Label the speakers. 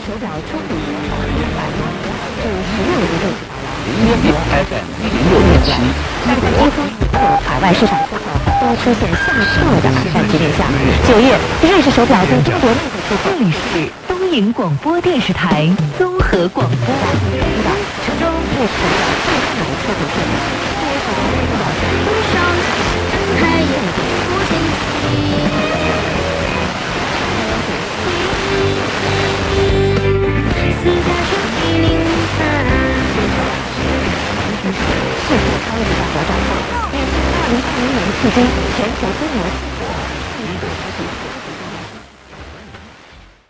Speaker 1: 手表中古时尚100多至16个位置
Speaker 2: FM 06.7，
Speaker 1: 但在几乎所有海外市场出口都出现下挫的战局面下，9月瑞士手表在中国内地出口。
Speaker 3: 这里是东营广播电视台综合广播。
Speaker 1: 成都瑞士手表最大的出口市场。
Speaker 4: 路上还有不惊喜。私家车103。
Speaker 1: 世界超越大国战后，2030年迄今全球规模